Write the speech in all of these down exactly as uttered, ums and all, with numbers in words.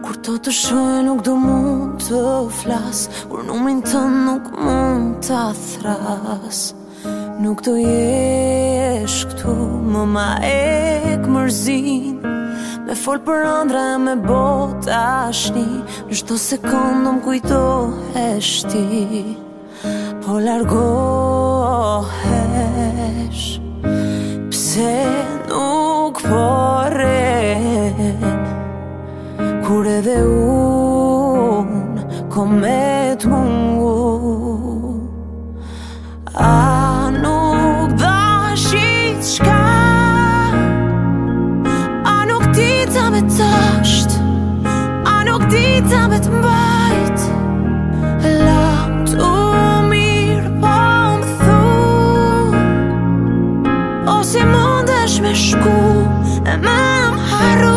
Kur të të shoj nuk do mund të flas, kur numrin tënd nuk mund të thras. Nuk do jesh këtu, më ma ek mërzin, me fol për ëndra e me bot ashni. Në çdo sekondë më kujtohesh ti, po largohesh. Pse nuk po rren, kur edhe unë kom me t'mungu. A nuk dashit shka, a nuk dita me tasht, a nuk dita me t'mbajt. Lam t'u mirë po më thu, ose mundesh me shku e me m'harru.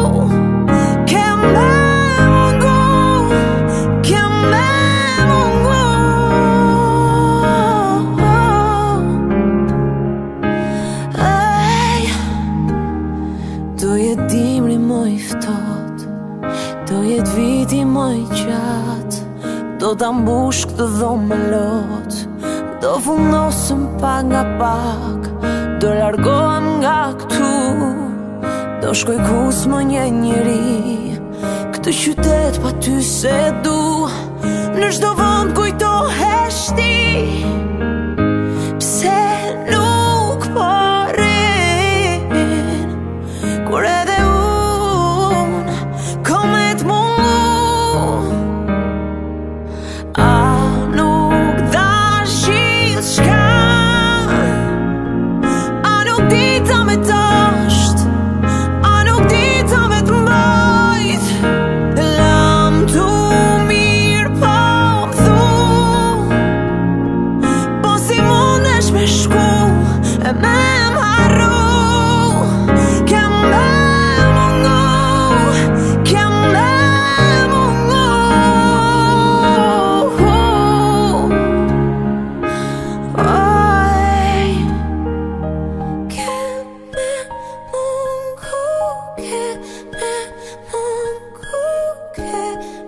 Do jet dimri më i ftohtë, do jet viti më i gjatë, do ta mbush këtë dhomë me lotë, do fundosëm pak nga pak, do largohem nga këtu, do shkoj ku s'më nje njeri, këtë qytet pa ty se du. Në çdo vend kujtohesh ti.